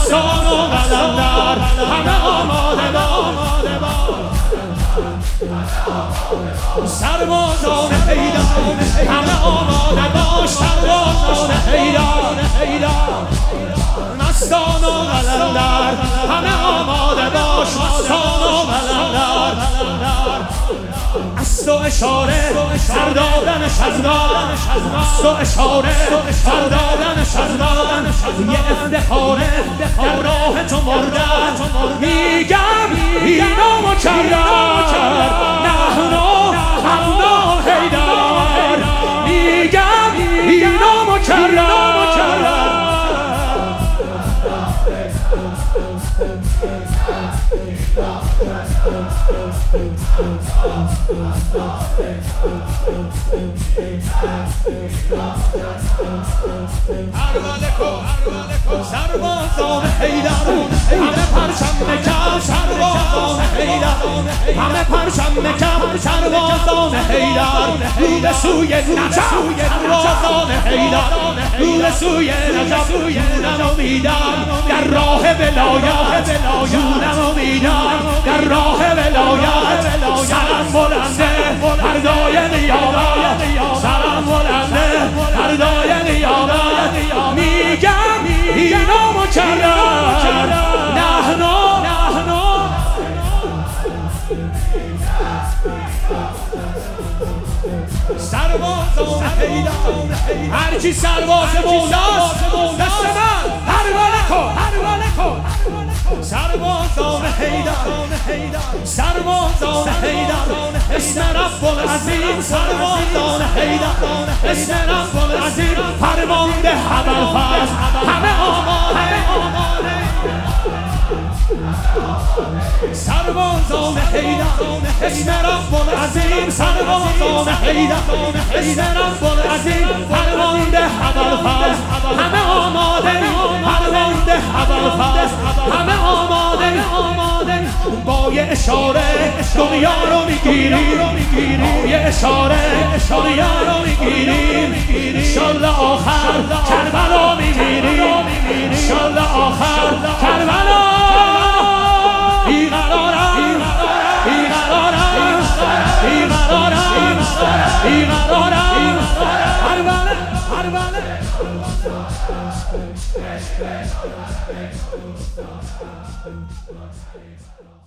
مستان و قلندر همه آماده با سربازان حیدر همه آماده باش سربازان حیدر مستان و قلندر همه آماده باش مستان و قلندر است و اشاره سر دادن شزدان است و اشاره سر دادن شزدان یه افتخاره در راه تو مردن میگم اینا مکرر نحنو همنا حیدر میگم اینا مکرر سربازان حیدر همه پرچم کف سربازان حیدر همه پرچم کف سربازان حیدر رو به سوی نجف سربازان حیدر رو به سوی نجف جونم میدم در راه ولایت جونم میدم در راه ولایت سرم بلنده فردای نیابت سرم بلنده فردای نیابت میگم اینا مکرر نحنو سربازان حیدر هرکی سرباز مولاست دست من پروانه کن سربازان حیدر سربازان حیدر اسم رب العظیم سربازان حیدر اسم رب العظیم فرمانده ابوالفضل همه آماده سربازان حیدر اسم رب العظیم سربازان حیدر اسم رب العظیم فرمانده ابوالفضل همه آماده فرمانده ابوالفضل همه آماده با یه اشاره دنیا رو میگیریم با یه اشاره دنیا رو میگیریم انشالله آخر کربلا میمیریم انشالله آخر کربلا Harbane